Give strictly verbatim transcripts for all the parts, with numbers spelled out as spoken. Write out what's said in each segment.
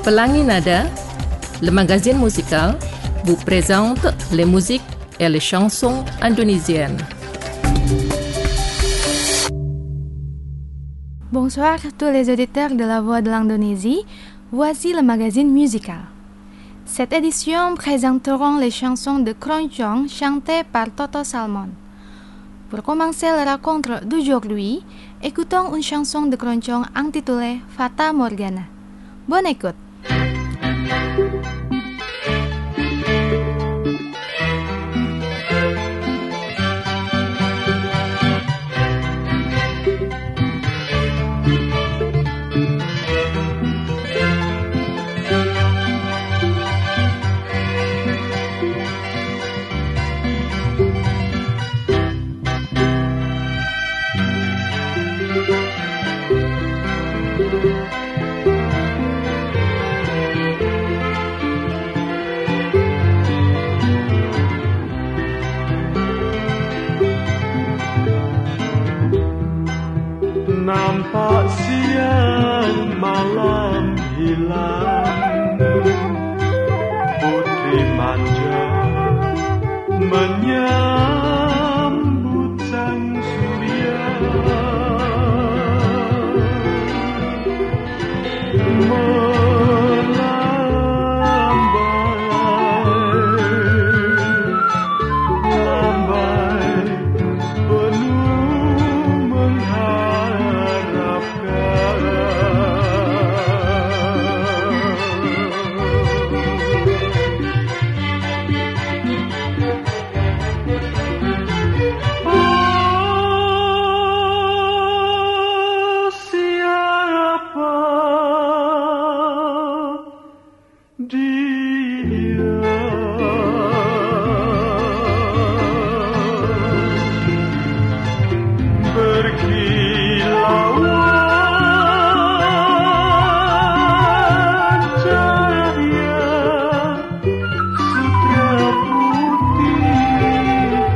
Pelangi Nada, le magazine musical, vous présente les musiques et les chansons indonésiennes. Bonsoir tous les auditeurs de la Voix de l'Indonésie, voici le magazine musical. Cette édition présenteront les chansons de Keroncong chantées par Toto Salmon. Pour commencer la rencontre d'aujourd'hui, écoutons une chanson de Keroncong intitulée Fata Morgana. Bonne écoute. Nampak siang malam hilang, putri manja menyambut sang surya, melambai, lambai penuh mengharapkan. Oh, siapa dia? Berkilauan cahaya sutra putih,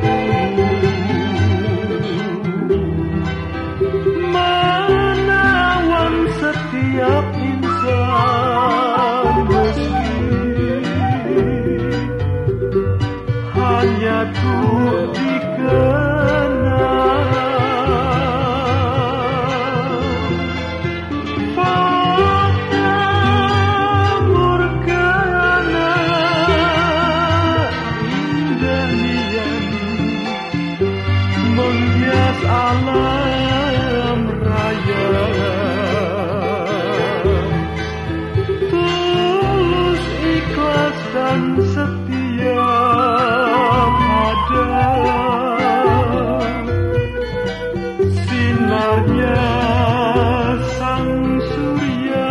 menawan setiap insan meski hanya tuh dikenal. Fata Morgana, indah nian menghias alam raya. Tulus, ikhlas dan setia pada sinarnya sang surya.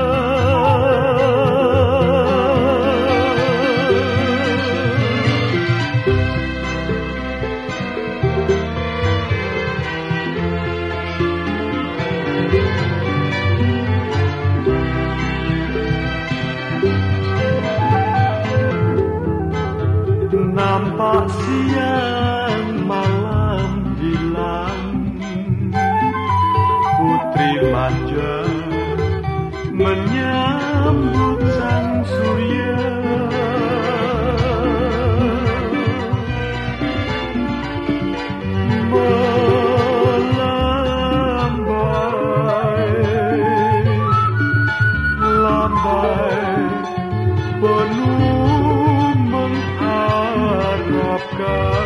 Nampak siang malam hilang, putri manja menyambut sang surya, melambai, lambai penuh mengharapkan.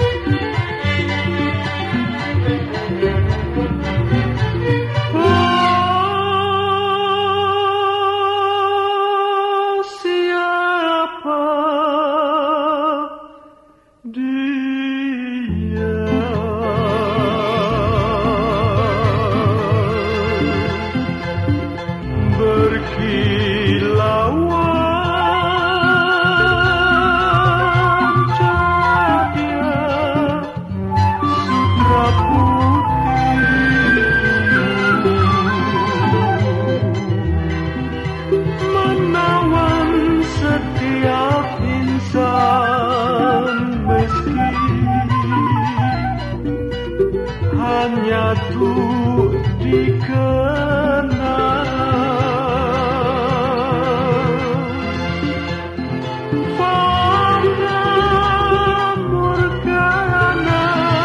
Oh, nyatu dikenal. Fata Morgana,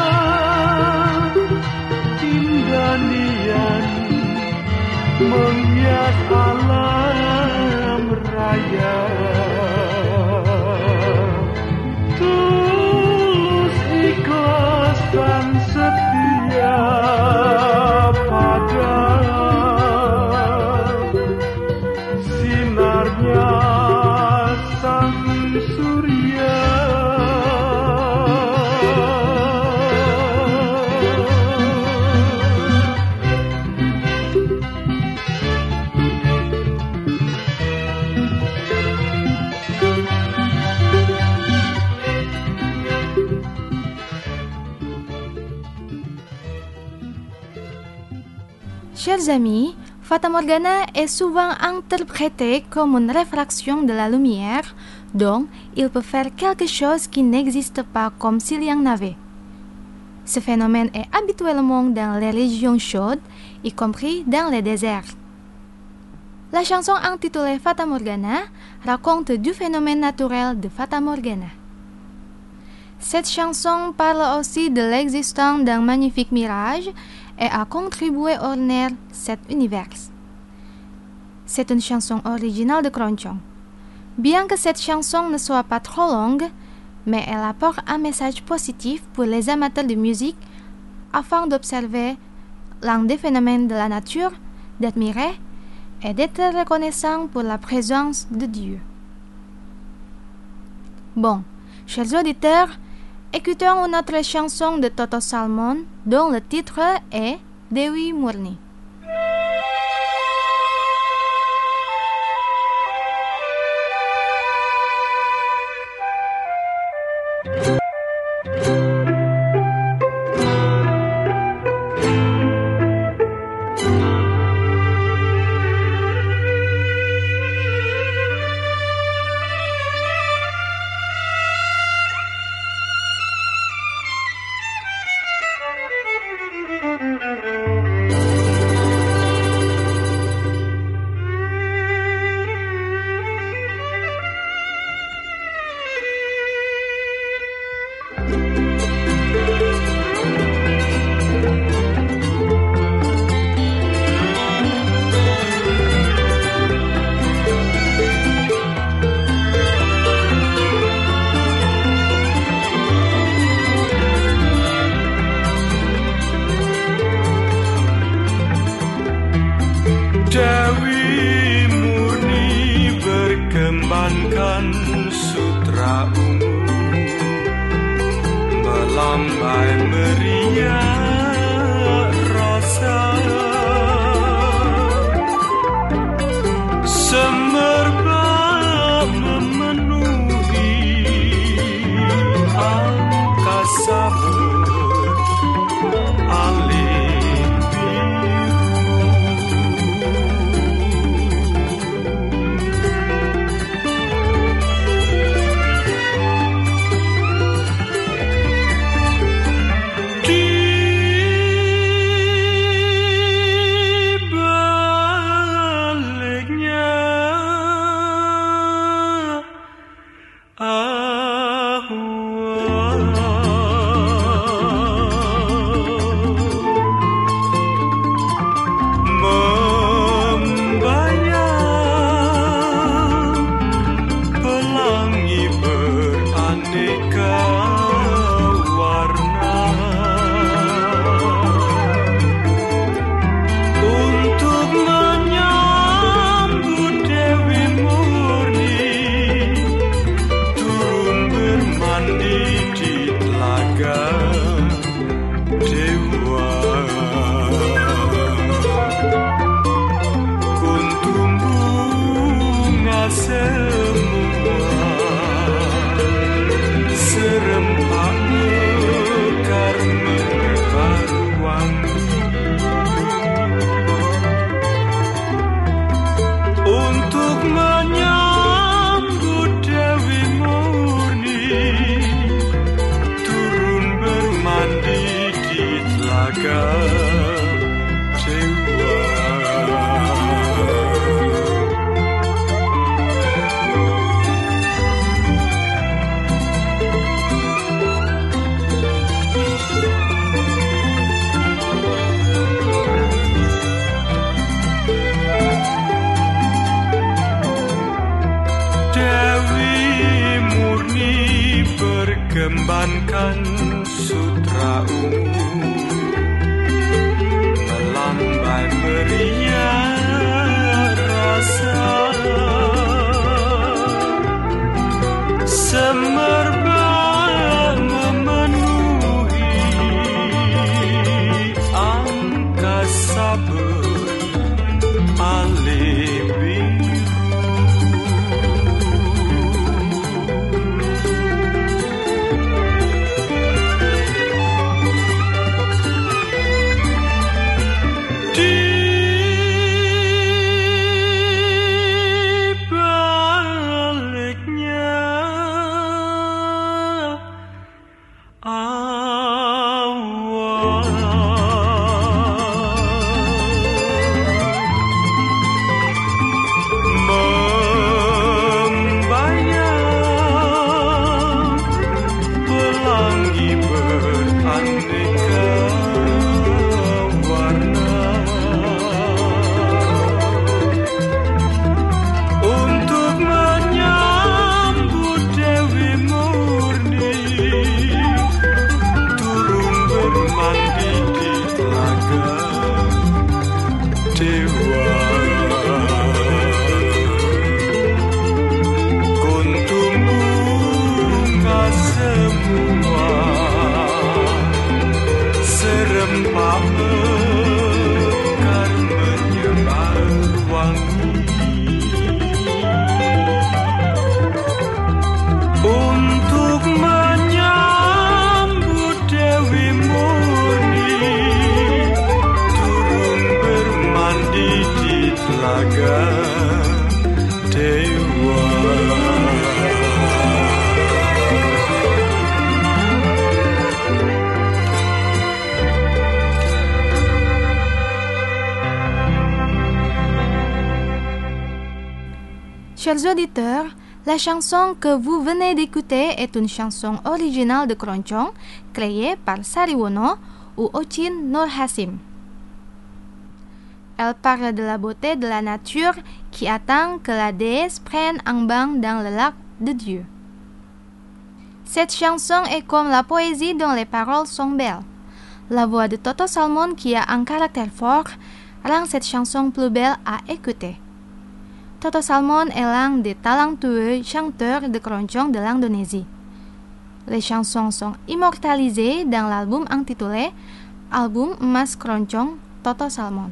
indah nian menghias alam raya. Tulus ikhlas dan setia pada sinarnya sang surya. Chers amis, Fata Morgana est souvent interprétée comme une réfraction de la lumière, donc il peut faire quelque chose qui n'existe pas comme s'il y en avait. Ce phénomène est habituellement dans les régions chaudes, y compris dans les déserts. La chanson intitulée Fata Morgana raconte du phénomène naturel de Fata Morgana. Cette chanson parle aussi de l'existence d'un magnifique mirage et a contribué à orner cet univers. C'est une chanson originale de Kronjong. Bien que cette chanson ne soit pas trop longue, mais elle apporte un message positif pour les amateurs de musique afin d'observer l'un des phénomènes de la nature, d'admirer et d'être reconnaissant pour la présence de Dieu. Bon, chers auditeurs, écoutons une autre chanson de Toto Salmon dont le titre est Dewi Murni. Dewi Murni berkembangkan sutra ungu, melambai meriah rasa, semerbak memenuhi angkasa beralih. Di Kembangkan sutra ungu, melambai meriah rasa, semerbak memenuhi angkasa beralih biru. Chers auditeurs, la chanson que vous venez d'écouter est une chanson originale de Keroncong créée par Sariwono ou Ocin Nurhasim. Elle parle de la beauté de la nature qui attend que la déesse prenne un bain dans le lac de Dieu. Cette chanson est comme la poésie dont les paroles sont belles. La voix de Toto Salmon qui a un caractère fort rend cette chanson plus belle à écouter. Toto Salmon est l'un des talentueux chanteurs de Keroncong de l'Indonésie. Les chansons sont immortalisées dans l'album intitulé Album Emas Keroncong Toto Salmon.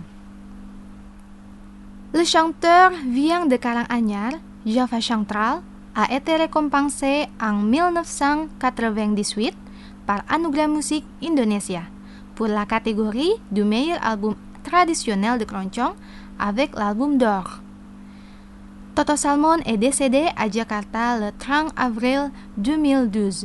Le chanteur vient de Karanganyar, Java Central, a été récompensé en mille neuf cent quatre-vingt-dix-huit par Anugerah Musik Indonesia pour la catégorie du meilleur album traditionnel de Keroncong avec l'album d'or. Toto Salmon est décédé à Jakarta le trente avril deux mille douze.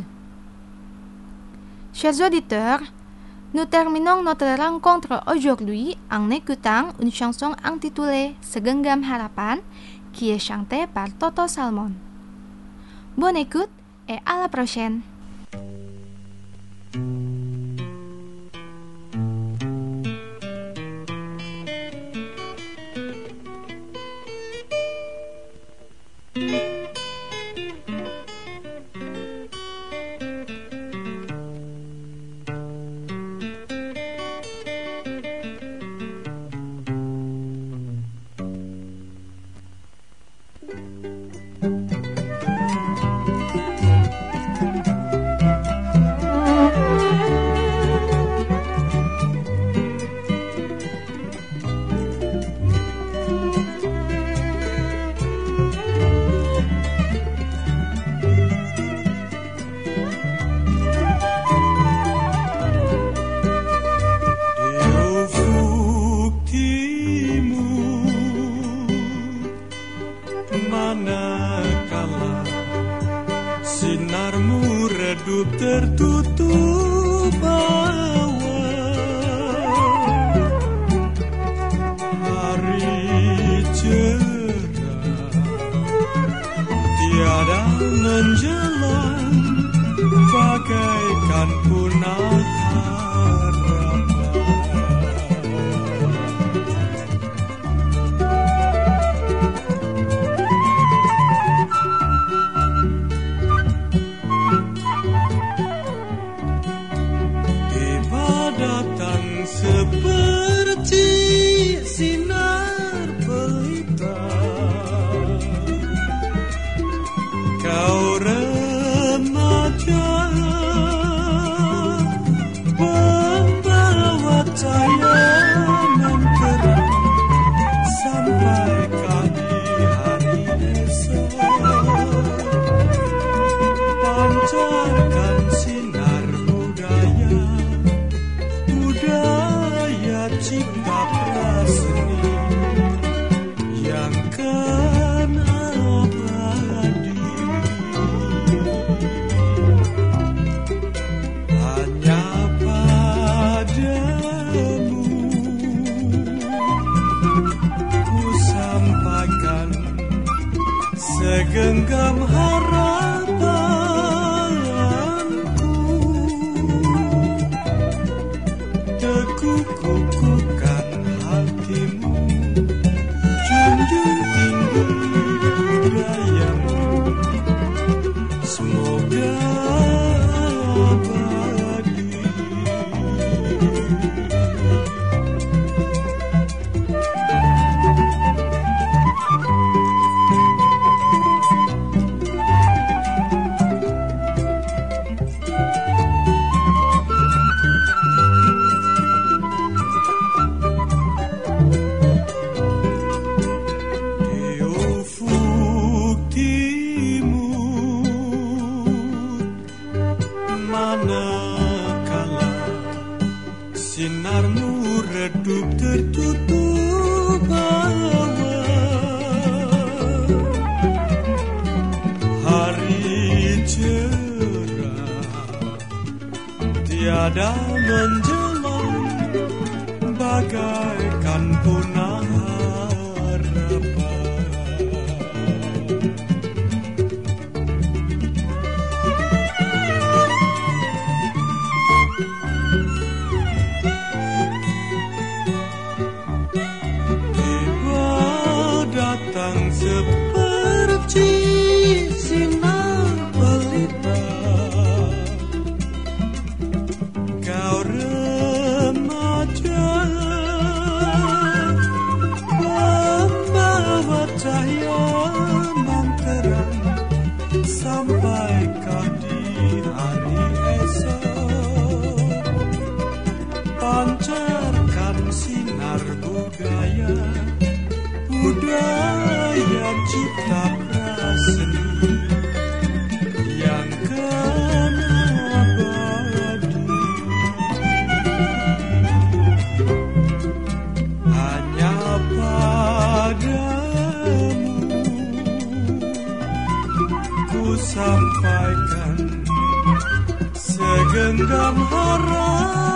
Chers auditeurs, nous terminons notre rencontre aujourd'hui en écoutant une chanson intitulée Segenggam Harapan qui est chantée par Toto Salmon. Bonne écoute et à la prochaine. seperti sinar pelita. Kau remaja membawa cahaya nan terang sampai di hari esok. Pancarkan sinar budaya, budaya cipta praseni yang kan abadi. Hanya padamu ku sampaikan segenggam harapanku. Teguh-kukuhkan hatimu, junjung tinggi budayamu, semoga abadi. Di ufuk timur, manakala sinarmu redup tertutup awan, hari cerah tiada menjelang, bagaikan punah harapan. Tiba datang seperti sinar pelita. Kau remaja membawa cahaya nan terang sampai di hari esok. Pancarkan sinar budaya, budaya cipta praseni yang kan abadi. Hanya padamu ku sampaikan segenggam harapan.